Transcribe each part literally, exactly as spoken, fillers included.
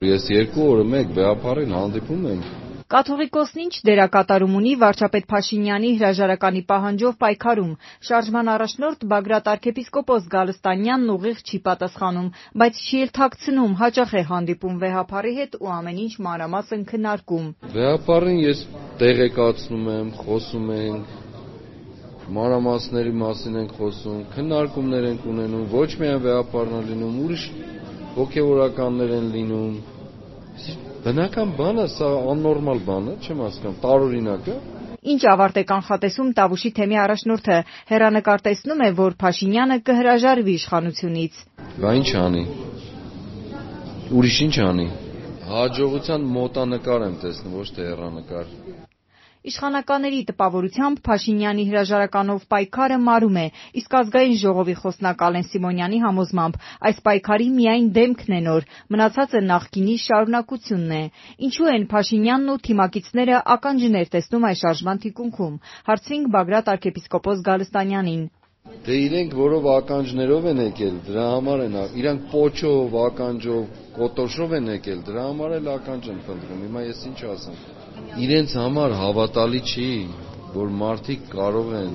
Ես երկու օրը մեկ վեհապարին հանդիպում եմ։ Կաթողիկոսն ինչ դերակատարում ունի վարչապետ Փաշինյանի հրաժարականի պահանջով պայքարում։ Շարժման առաջնորդ Բագրատ arczepiskopos Գալստանյանն ուղիղ չի պատասխանում, բայց չի էլ թաքցնում, հաճախ է հանդիպում վեհապարի հետ ու ամեն ինչ մանրամասն քննարկում։ Վեհապարին ես տեղեկացնում եմ, խոսում ենք, մանրամասների մասին ենք խոսում, քննարկումներ ենք ունենում, ոչ միայն վեհապարն է լինում, ուրիշ հոգևորականներ են լինում։ Բնական բան է, սա աննորմալ բան է, չեմ հասկանում, տարօրինակ է։ Ինչ ավարտ է կանխատեսում Տավուշի թեմի առաջնորդը, հեռանկար տեսնում է, որ Փաշինյանը կհրաժարվի իշխանությունից։ Բա ինչ անի։ Ուրիշ ինչ անի։ Հաջողության մոտանկար եմ տեսնում, ոչ թե հեռանկար։ Իշխանականների տպավորությամբ Փաշինյանի հրաժարականով պայքարը մարում է, իսկ ազգային ժողովի խոսնակ Ալեն Սիմոնյանի համոզմամբ այս պայքարի միայն դեմքն է նոր, մնացածը նախկինի շարունակությունն է։ Ինչու են Փաշինյանն ու թիմակիցները ականջներ տեսնում այս շարժման թիկունքում, հարցրինք Բագրատ arczepiskopos Գալստանյանին։ Դե իրենք որով ականջներով են եկել, դրա համար են, իրանք պոչով, ականջով, կոտոշով են եկել, դրա համար էլ ականջ են փնտրում։ Հիմա ես ինչ ասեմ։ Իրենց համար հավատալի չի, որ մարդիկ կարող են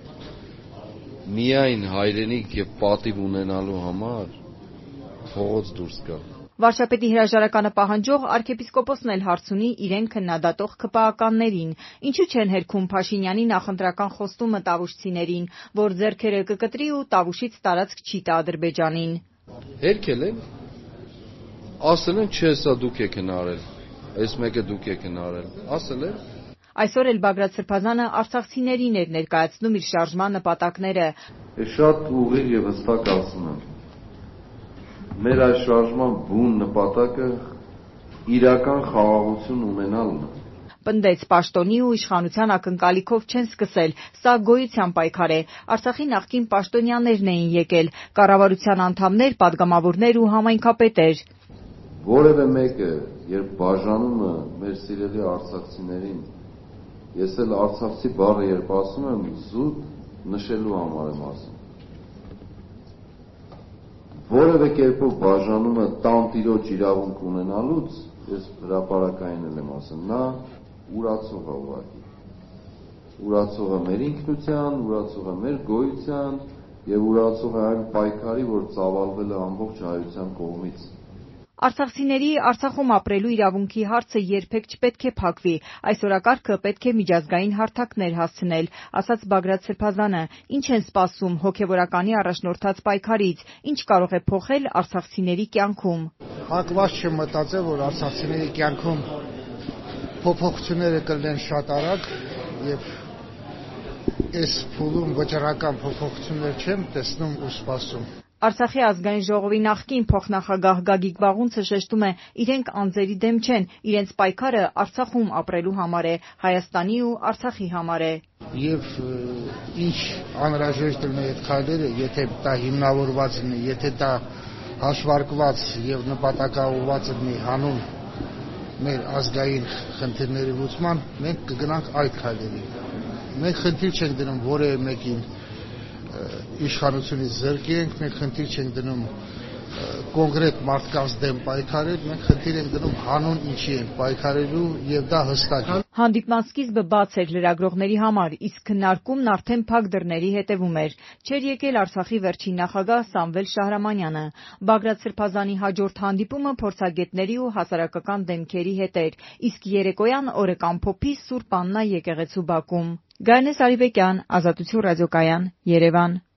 միայն հայրենիք եւ պատիվ ունենալու համար փողոց դուրս գալ։ Վարչապետի հրաժարականը պահանջող arczepiskopos-ն էլ հարց ունի իրեն քննադատող ՔՊԱ-ականներին։ Ինչու չեն հերքում Փաշինյանի նախընտրական խոստումը տավուշցիներին, որ ձեռքերը կկտրի ու Տավուշից տարածք չի տա Ադրբեջանին։ Հերքել են։ Ասել են, չէ, սա դուք եք հնարել։ Այս մեկը դուք եք հնարել։ Ասել են։ Այսօր էլ Բագրատ Սրբազանը արցախցիներին էր ներկայացնում իր շարժման նպատակները։ Ես շատ ուղիղ եւ հստակ ասում եմ։ Մեր այս շարժման բուն նպատակը իրական խաղաղություն ունենալն է։ Պնդեց պաշտոնի ու իշխանության ակնկալիքով չեն սկսել, սա գոյության պայքար է։ Արցախի նախկին պաշտոնյաներն էին եկել, կառավարության անդամներ, падգամավորներ ու համայնքապետեր։ Որևէ մեկը, երբ բաժանում է մեր սիրելի արցախցիներին, ես էլ արցախցի բառը երբ ասում եմ, զուտ նշելու համար եմ ասում։ Որևէ կերպով բաժանում է տանտիրոջ իրավունք ունենալուց, ես հրապարակային եմ ասում, նա ուրացող է ուղղակի։ Ուրացող է մեր ինքնության, ուրացող է մեր գոյության եւ ուրացող է այն պայքարի, որ ծավալվել է ամբողջ հայության կողմից։ Արցախցիների Արցախում ապրելու իրավունքի հարցը երբեք չպետք է փակվի, այս օրակարգը պետք է միջազգային հարթակներ հասցնել, ասաց Բագրատ Սրբազանը։ Ինչ են սպասում հոգևորականի առաջնորդած պայքարից, ինչ կարող է փոխել արցախցիների կյանքում։ Հակված չեմ մտածել, որ արցախցիների կյանքում փոփոխությունները կլինեն շատ արագ եւ այս փուլում վճռական փոփոխություններ չեմ տեսնում ու սպասում։ Արցախի ազգային ժողովի նախկին փոխնախագահ Գագիկ Բաղունցը շեշտում է, իրենք անձերի դեմ չեն, իրենց պայքարը Արցախում ապրելու համար է, Հայաստանի ու Արցախի համար է։ Եվ ինչ անհրաժեշտ լինի այդ քայլերը, եթե դա հիմնավորված լինի, եթե դա հաշվարկված եւ նպատակաուղղված լինի հանուն մեր ազգային խնդիրների լուծման, մենք կգնանք այդ քայլերի։ Մենք խնդիր չենք դնում որևէ մեկին իշխանությունից զրկենք, մենք խնդիր չենք դնում կոնկրետ մարդկանց դեմ պայքարել, մենք խնդիր ենք դնում հանուն ինչի ենք պայքարելու եւ դա հստակ է։ Հանդիպման սկիզբը բաց էր լրագրողների համար, իսկ քննարկումն արդեն փակ դռների հետևում էր։ Չէր եկել Արցախի վերջին նախագահ Սամվել Շահրամանյանը։ Բագրատ Սրբազանի հաջորդ հանդիպումը փորձագետների ու հասարակական դեմքերի հետ էր, իսկ երեկոյան օրեկան փոփի Սուրբ Աննա եկեղեցու բակում։ Գայանե Սարիբեկյան, Ազատություն ռադիոկայան, Երևան։